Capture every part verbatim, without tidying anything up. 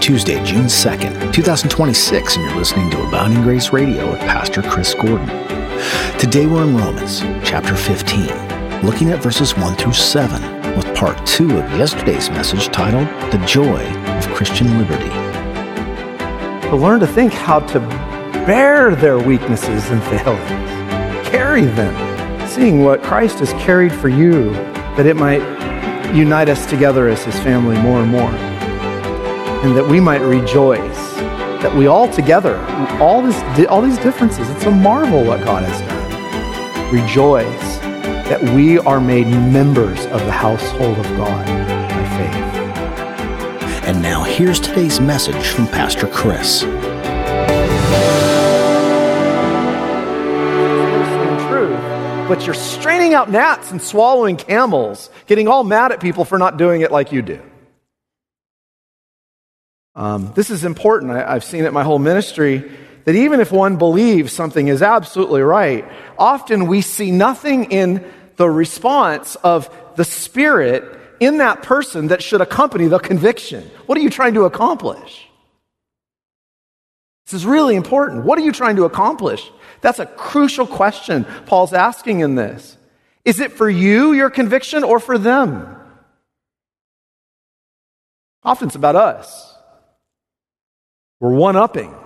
Tuesday, June second, twenty twenty-six, and you're listening to Abounding Grace Radio with Pastor Chris Gordon. Today we're in Romans chapter fifteen, looking at verses one through seven, with part two of yesterday's message titled, The Joy of Christian Liberty. To learn to think how to bear their weaknesses and failings, carry them, seeing what Christ has carried for you, that it might unite us together as his family more and more. And that we might rejoice that we all together, all this, all these differences, it's a marvel what God has done. Rejoice that we are made members of the household of God by faith. And now here's today's message from Pastor Chris. Truth, but you're straining out gnats and swallowing camels, getting all mad at people for not doing it like you do. Um, this is important. I, I've seen it my whole ministry, that even if one believes something is absolutely right, often we see nothing in the response of the Spirit in that person that should accompany the conviction. What are you trying to accomplish? This is really important. What are you trying to accomplish? That's a crucial question Paul's asking in this. Is it for you, your conviction, or for them? Often it's about us. We're one-upping.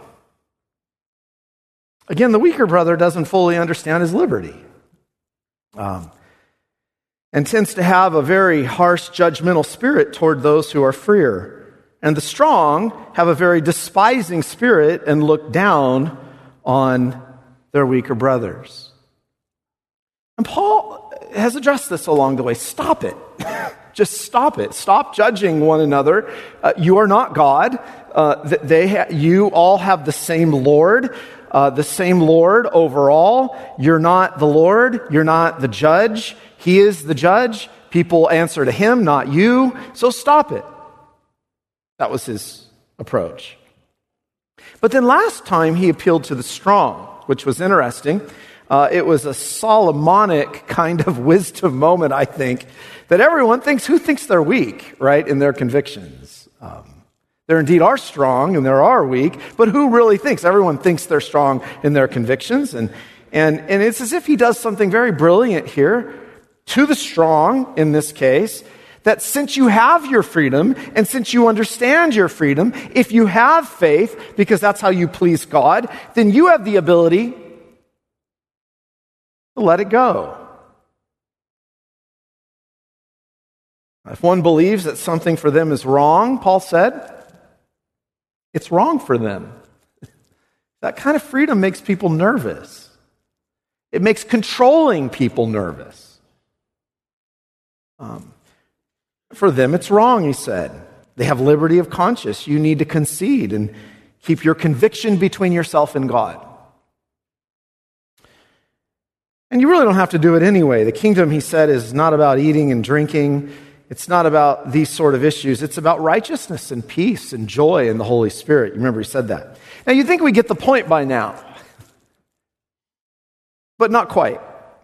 Again, the weaker brother doesn't fully understand his liberty. Um, and tends to have a very harsh, judgmental spirit toward those who are freer. And the strong have a very despising spirit and look down on their weaker brothers. And Paul has addressed this along the way. Stop it. Just stop it. Stop judging one another. Uh, you are not God. Uh, they ha- you all have the same Lord, uh, the same Lord overall. You're not the Lord. You're not the judge. He is the judge. People answer to him, not you. So stop it. That was his approach. But then last time he appealed to the strong, which was interesting. Uh, it was a Solomonic kind of wisdom moment, I think, that everyone thinks, who thinks they're weak, right, in their convictions? Um, there indeed are strong and there are weak, but who really thinks? Everyone thinks they're strong in their convictions. And, and, and it's as if he does something very brilliant here to the strong, in this case, that since you have your freedom and since you understand your freedom, if you have faith, because that's how you please God, then you have the ability to let it go. If one believes that something for them is wrong, Paul said, it's wrong for them. That kind of freedom makes people nervous. It makes controlling people nervous. Um, for them, it's wrong, he said. They have liberty of conscience. You need to concede and keep your conviction between yourself and God. And you really don't have to do it anyway. The kingdom, he said, is not about eating and drinking. It's not about these sort of issues. It's about righteousness and peace and joy in the Holy Spirit. You remember he said that. Now, you'd think we get the point by now. But not quite.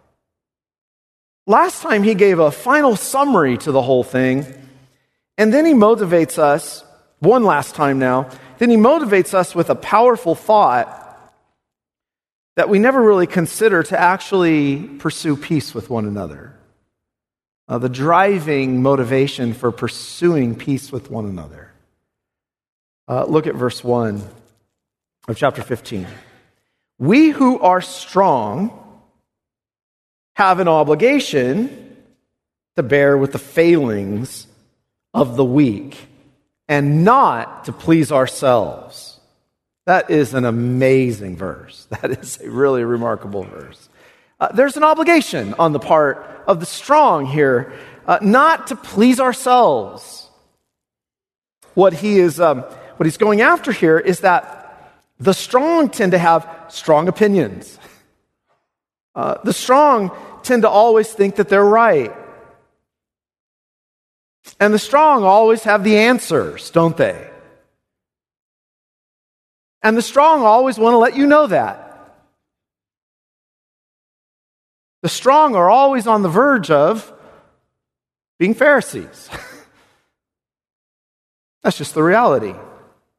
Last time he gave a final summary to the whole thing, and then he motivates us, one last time now, then he motivates us with a powerful thought that we never really consider to actually pursue peace with one another. Uh, the driving motivation for pursuing peace with one another. Uh, look at verse one of chapter fifteen. We who are strong have an obligation to bear with the failings of the weak and not to please ourselves. That is an amazing verse. That is a really remarkable verse. Uh, there's an obligation on the part of the strong here, uh, not to please ourselves. What he is, um, what he's going after here is that the strong tend to have strong opinions. Uh, the strong tend to always think that they're right. And the strong always have the answers, don't they? And the strong always want to let you know that. The strong are always on the verge of being Pharisees. That's just the reality.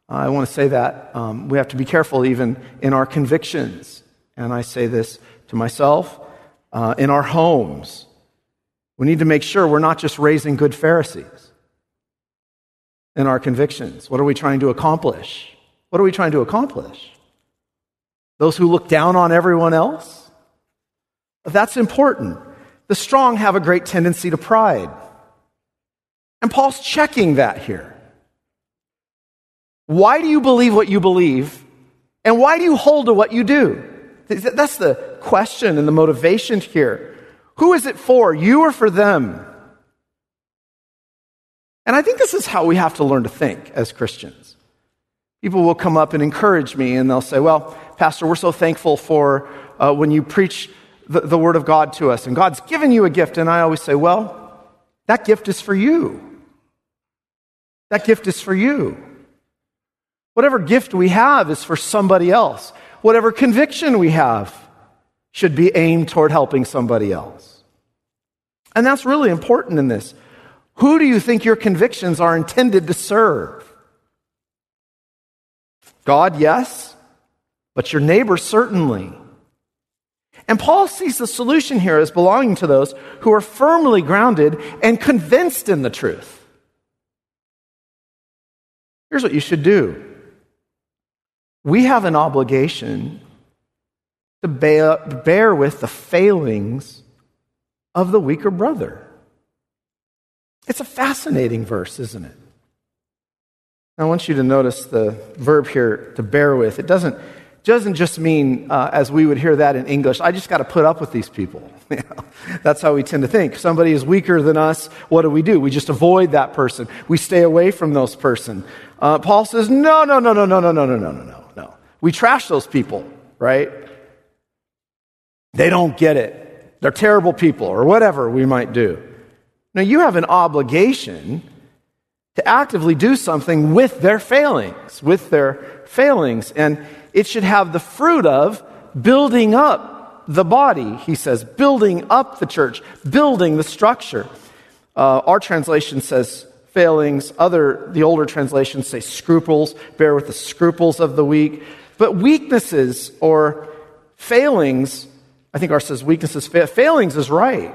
I want to say that um, we have to be careful even in our convictions. And I say this to myself, uh, in our homes. We need to make sure we're not just raising good Pharisees in our convictions. What are we trying to accomplish? What are we trying to accomplish? Those who look down on everyone else? That's important. The strong have a great tendency to pride. And Paul's checking that here. Why do you believe what you believe? And why do you hold to what you do? That's the question and the motivation here. Who is it for, you or for them? And I think this is how we have to learn to think as Christians. People will come up and encourage me, and they'll say, well, Pastor, we're so thankful for uh, when you preach the, the Word of God to us, and God's given you a gift. And I always say, well, that gift is for you. That gift is for you. Whatever gift we have is for somebody else. Whatever conviction we have should be aimed toward helping somebody else. And that's really important in this. Who do you think your convictions are intended to serve? God, yes, but your neighbor, certainly. And Paul sees the solution here as belonging to those who are firmly grounded and convinced in the truth. Here's what you should do. We have an obligation to bear, bear with the failings of the weaker brother. It's a fascinating verse, isn't it? I want you to notice the verb here, to bear with. It doesn't, doesn't just mean, uh, as we would hear that in English, I just got to put up with these people. You know, that's how we tend to think. Somebody is weaker than us, what do we do? We just avoid that person. We stay away from those person. Uh, Paul says, no, no, no, no, no, no, no, no, no, no, no, no. We trash those people, right? They don't get it. They're terrible people, or whatever we might do. Now, you have an obligation to actively do something with their failings, with their failings. And it should have the fruit of building up the body, he says, building up the church, building the structure. Uh, our translation says failings. Other, the older translations say scruples, bear with the scruples of the weak. But weaknesses or failings, I think ours says weaknesses, fa- failings is right.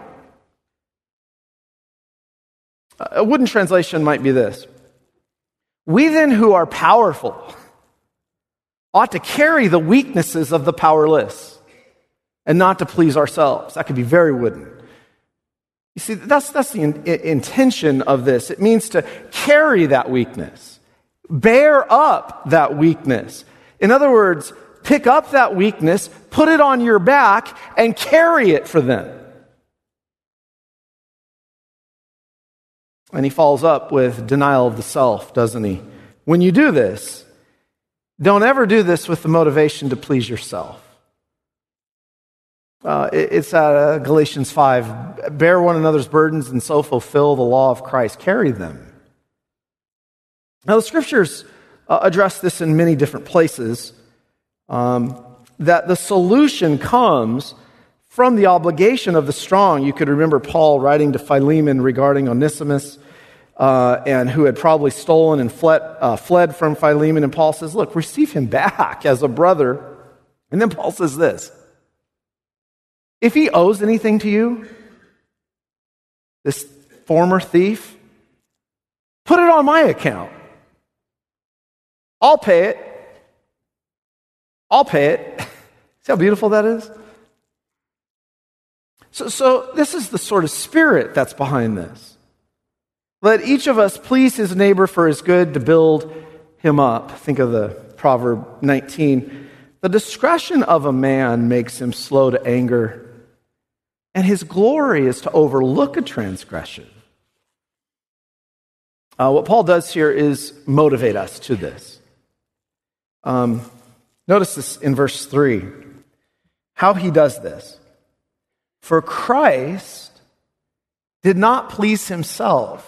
A wooden translation might be this. We then who are powerful ought to carry the weaknesses of the powerless and not to please ourselves. That could be very wooden. You see, that's, that's the in, intention of this. It means to carry that weakness. Bear up that weakness. In other words, pick up that weakness, put it on your back, and carry it for them. And he follows up with denial of the self, doesn't he? When you do this, don't ever do this with the motivation to please yourself. Uh, it, it's uh, Galatians five. Bear one another's burdens and so fulfill the law of Christ. Carry them. Now, the scriptures uh, address this in many different places, um, that the solution comes from the obligation of the strong. You could remember Paul writing to Philemon regarding Onesimus, uh, and who had probably stolen and fled, uh, fled from Philemon. And Paul says, look, receive him back as a brother. And then Paul says this, if he owes anything to you, this former thief, put it on my account. I'll pay it. I'll pay it. See how beautiful that is? So, so this is the sort of spirit that's behind this. Let each of us please his neighbor for his good to build him up. Think of the Proverb nineteen. The discretion of a man makes him slow to anger, and his glory is to overlook a transgression. Uh, what Paul does here is motivate us to this. Um, notice this in verse three. How he does this. For Christ did not please himself,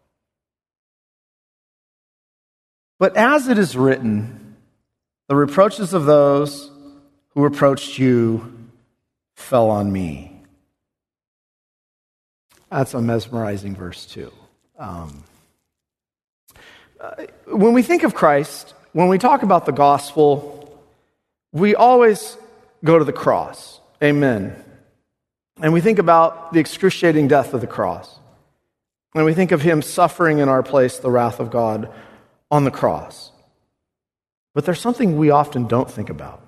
but as it is written, the reproaches of those who reproached you fell on me. That's a mesmerizing verse too. Um, uh, when we think of Christ, when we talk about the gospel, we always go to the cross. Amen. And we think about the excruciating death of the cross. And we think of him suffering in our place the wrath of God on the cross. But there's something we often don't think about.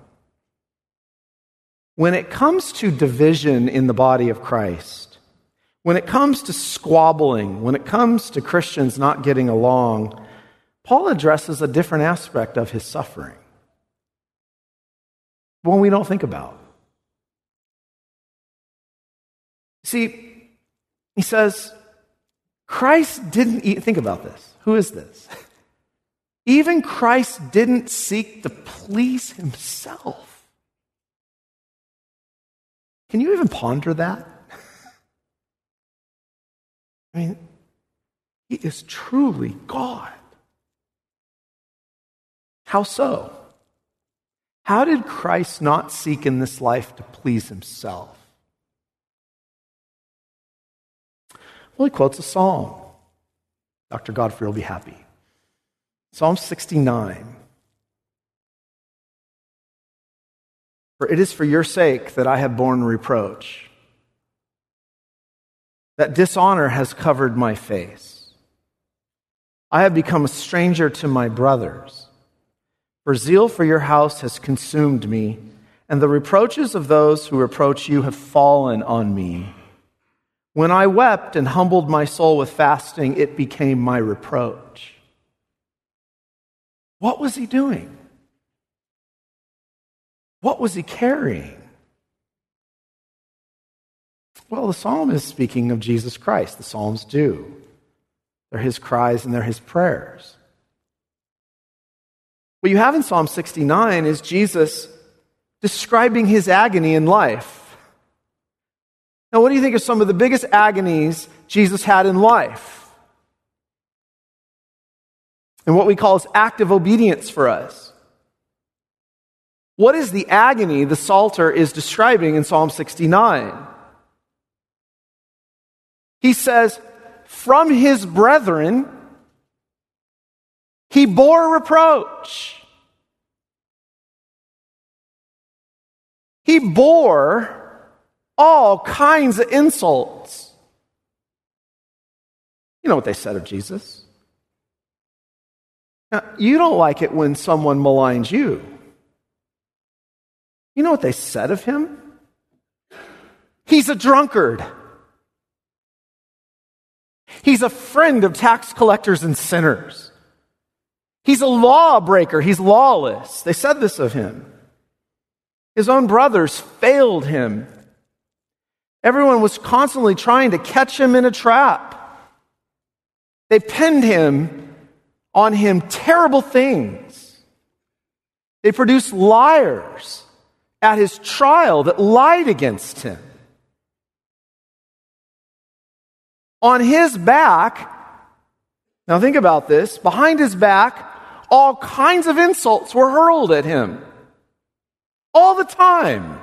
When it comes to division in the body of Christ, when it comes to squabbling, when it comes to Christians not getting along, Paul addresses a different aspect of his suffering, one we don't think about. See, he says, Christ didn't eat, think about this. Who is this? Even Christ didn't seek to please himself. Can you even ponder that? I mean, he is truly God. How so? How did Christ not seek in this life to please himself? Well, he quotes a psalm. Doctor Godfrey will be happy. Psalm sixty-nine. For it is for your sake that I have borne reproach, that dishonor has covered my face. I have become a stranger to my brothers. For zeal for your house has consumed me, and the reproaches of those who reproach you have fallen on me. When I wept and humbled my soul with fasting, it became my reproach. What was he doing? What was he carrying? Well, the psalm is speaking of Jesus Christ. The psalms do. They're his cries and they're his prayers. What you have in Psalm sixty-nine is Jesus describing his agony in life. Now, what do you think are some of the biggest agonies Jesus had in life? And what we call is active obedience for us. What is the agony the Psalter is describing in Psalm sixty-nine? He says, from his brethren, he bore reproach. He bore all kinds of insults. You know what they said of Jesus. Now, you don't like it when someone maligns you. You know what they said of him? He's a drunkard. He's a friend of tax collectors and sinners. He's a lawbreaker. He's lawless. They said this of him. His own brothers failed him. Everyone was constantly trying to catch him in a trap. They pinned him on him terrible things. They produced liars at his trial that lied against him. On his back, now think about this, behind his back, all kinds of insults were hurled at him. All the time.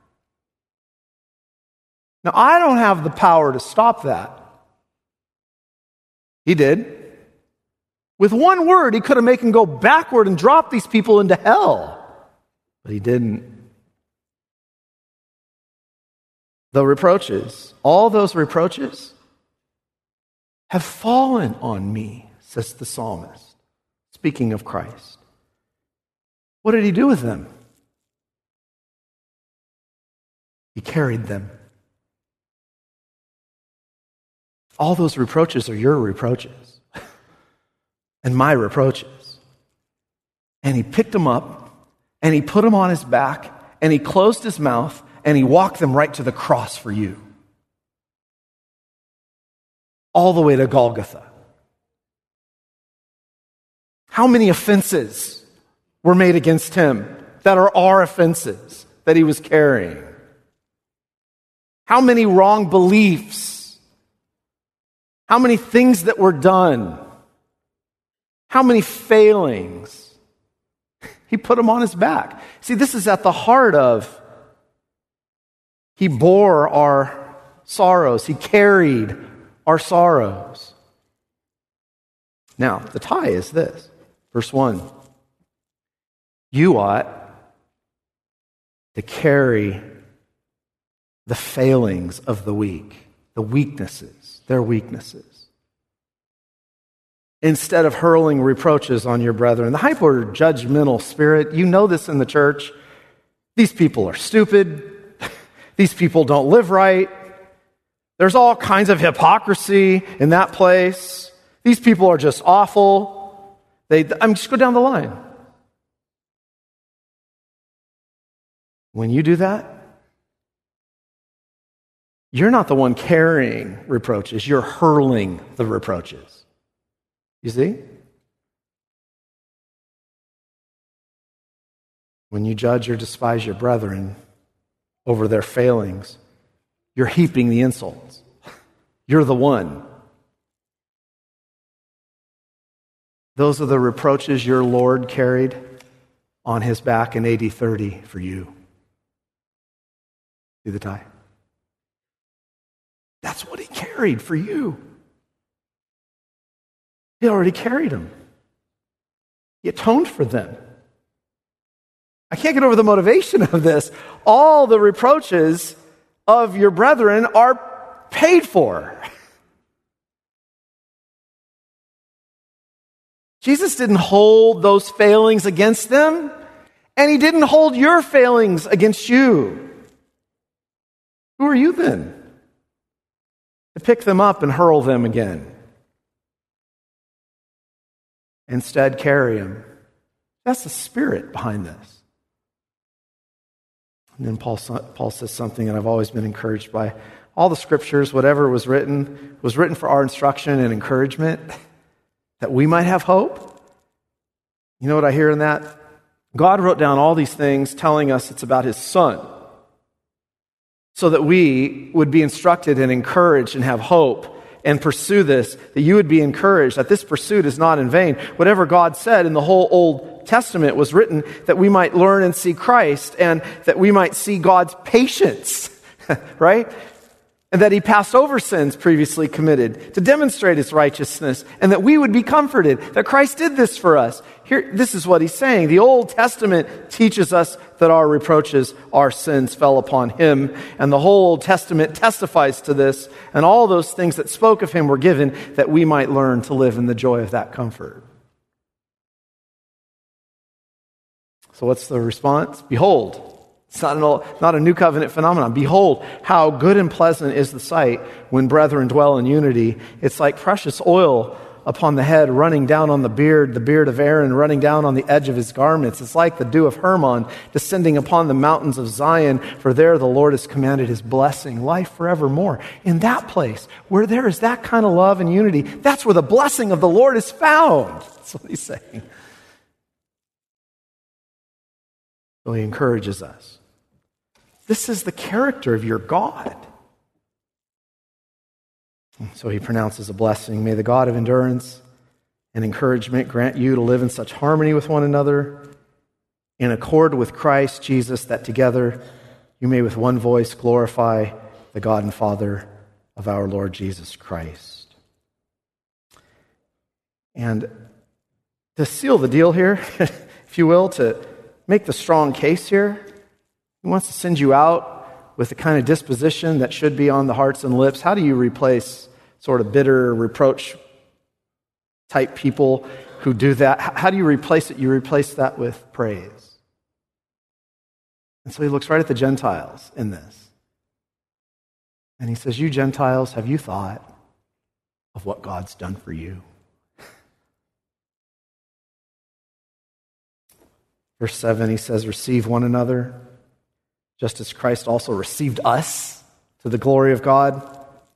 Now, I don't have the power to stop that. He did. With one word, he could have made him go backward and drop these people into hell. But he didn't. The reproaches, all those reproaches, have fallen on me, says the psalmist, speaking of Christ. What did he do with them? He carried them. All those reproaches are your reproaches and my reproaches. And he picked them up and he put them on his back and he closed his mouth and he walked them right to the cross for you. All the way to Golgotha. How many offenses were made against him that are our offenses that he was carrying? How many wrong beliefs? How many things that were done? How many failings? He put them on his back. See, this is at the heart of he bore our sorrows. He carried our sorrows. Now, the tie is this. Verse one. you ought to carry the failings of the weak, the weaknesses, their weaknesses, instead of hurling reproaches on your brethren. The hyper judgmental spirit, you know this in the church. These people are stupid. These people don't live right. There's all kinds of hypocrisy in that place. These people are just awful. They, I mean, just go down the line. When you do that, you're not the one carrying reproaches. You're hurling the reproaches. You see? When you judge or despise your brethren over their failings, you're heaping the insults. You're the one. Those are the reproaches your Lord carried on his back in A D thirty for you. See the tie? That's what he carried for you. He already carried them. He atoned for them. I can't get over the motivation of this. All the reproaches of your brethren are paid for. Jesus didn't hold those failings against them, and he didn't hold your failings against you. Who are you then to pick them up and hurl them again? Instead, carry them. That's the spirit behind this. And then Paul, Paul says something that I've always been encouraged by. All the scriptures, whatever was written, was written for our instruction and encouragement, that we might have hope. You know what I hear in that? God wrote down all these things telling us it's about his Son, so that we would be instructed and encouraged and have hope and pursue this, that you would be encouraged, that this pursuit is not in vain. Whatever God said in the whole Old Testament was written that we might learn and see Christ, and that we might see God's patience, right? And that he passed over sins previously committed to demonstrate his righteousness, and that we would be comforted that Christ did this for us. Here, this is what he's saying. The Old Testament teaches us that our reproaches, our sins fell upon him, and the whole Old Testament testifies to this, and all those things that spoke of him were given that we might learn to live in the joy of that comfort. So what's the response? Behold. It's not, an, not a new covenant phenomenon. Behold, how good and pleasant is the sight when brethren dwell in unity. It's like precious oil upon the head running down on the beard, the beard of Aaron running down on the edge of his garments. It's like the dew of Hermon descending upon the mountains of Zion, for there the Lord has commanded his blessing, life forevermore. In that place, where there is that kind of love and unity, that's where the blessing of the Lord is found. That's what he's saying. So he encourages us. This is the character of your God. So he pronounces a blessing. May the God of endurance and encouragement grant you to live in such harmony with one another, in accord with Christ Jesus, that together you may with one voice glorify the God and Father of our Lord Jesus Christ. And to seal the deal here, if you will, to make the strong case here, he wants to send you out with the kind of disposition that should be on the hearts and lips. How do you replace sort of bitter, reproach type people who do that? How do you replace it? You replace that with praise. And so he looks right at the Gentiles in this. And he says, you Gentiles, have you thought of what God's done for you? Verse seven, he says, receive one another, just as Christ also received us to the glory of God.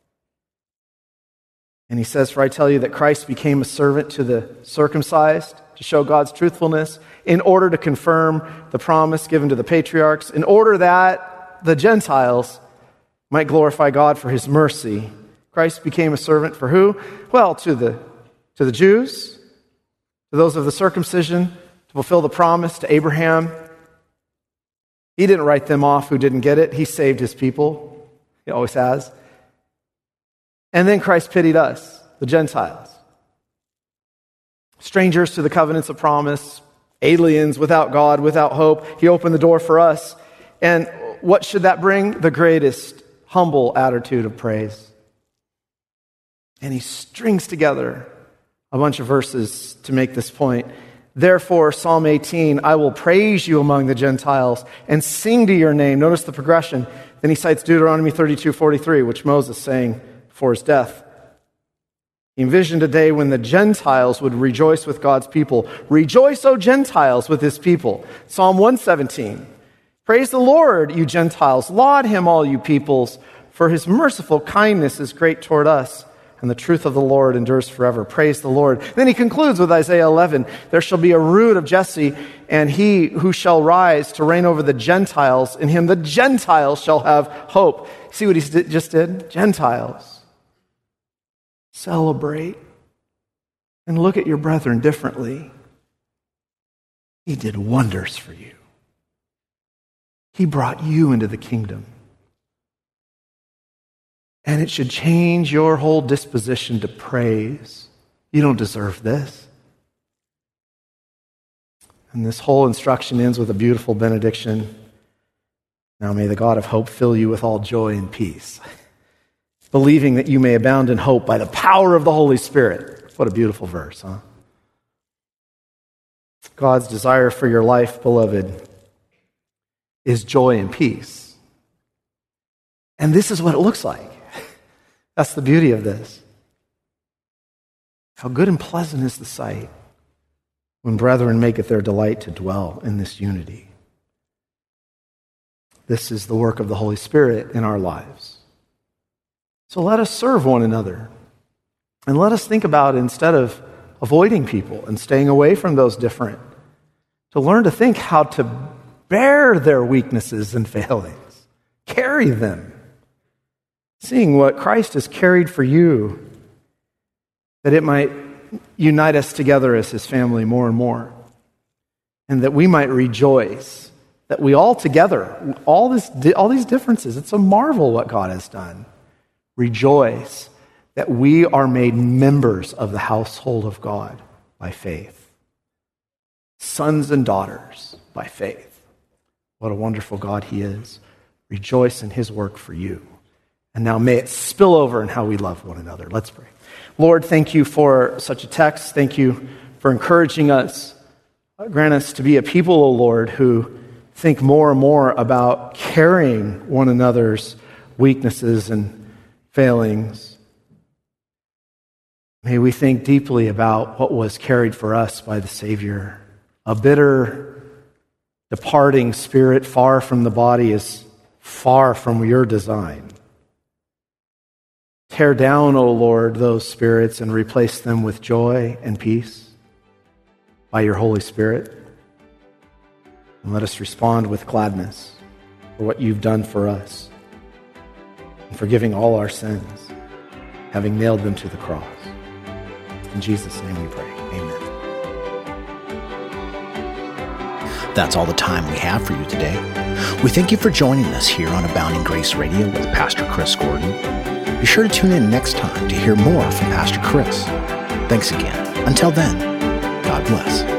And he says, for I tell you that Christ became a servant to the circumcised to show God's truthfulness, in order to confirm the promise given to the patriarchs, in order that the Gentiles might glorify God for his mercy. Christ became a servant for who? Well, to the, to the Jews, to those of the circumcision, to fulfill the promise to Abraham. He didn't write them off who didn't get it. He saved his people. He always has. And then Christ pitied us, the Gentiles. Strangers to the covenants of promise, aliens, without God, without hope. He opened the door for us. And what should that bring? The greatest humble attitude of praise. And he strings together a bunch of verses to make this point. Therefore, Psalm eighteen, I will praise you among the Gentiles and sing to your name. Notice the progression. Then he cites Deuteronomy thirty-two forty-three, which Moses sang before his death. He envisioned a day when the Gentiles would rejoice with God's people. Rejoice, O Gentiles, with his people. Psalm one seventeen. Praise the Lord, you Gentiles. Laud him, all you peoples, for his merciful kindness is great toward us, and the truth of the Lord endures forever. Praise the Lord. Then he concludes with Isaiah eleven. There shall be a root of Jesse, and he who shall rise to reign over the Gentiles, in him the Gentiles shall have hope. See what he just did? Gentiles. Celebrate and look at your brethren differently. He did wonders for you. He brought you into the kingdom. And it should change your whole disposition to praise. You don't deserve this. And this whole instruction ends with a beautiful benediction. Now may the God of hope fill you with all joy and peace, believing that you may abound in hope by the power of the Holy Spirit. What a beautiful verse, huh? God's desire for your life, beloved, is joy and peace. And this is what it looks like. That's the beauty of this. How good and pleasant is the sight when brethren make it their delight to dwell in this unity. This is the work of the Holy Spirit in our lives. So let us serve one another. And let us think about, instead of avoiding people and staying away from those different, to learn to think how to bear their weaknesses and failings. Carry them. Seeing what Christ has carried for you, that it might unite us together as his family more and more. And that we might rejoice that we all together, all this, all these differences, it's a marvel what God has done. Rejoice that we are made members of the household of God by faith. Sons and daughters by faith. What a wonderful God he is. Rejoice in his work for you. And now may it spill over in how we love one another. Let's pray. Lord, thank you for such a text. Thank you for encouraging us. Grant us to be a people, O Lord, who think more and more about carrying one another's weaknesses and failings. May we think deeply about what was carried for us by the Savior. A bitter, departing spirit far from the body is far from your design. Tear down, O Lord, those spirits and replace them with joy and peace by your Holy Spirit. And let us respond with gladness for what you've done for us and forgiving all our sins, having nailed them to the cross. In Jesus' name we pray. Amen. That's all the time we have for you today. We thank you for joining us here on Abounding Grace Radio with Pastor Chris Gordon. Be sure to tune in next time to hear more from Pastor Chris. Thanks again. Until then, God bless.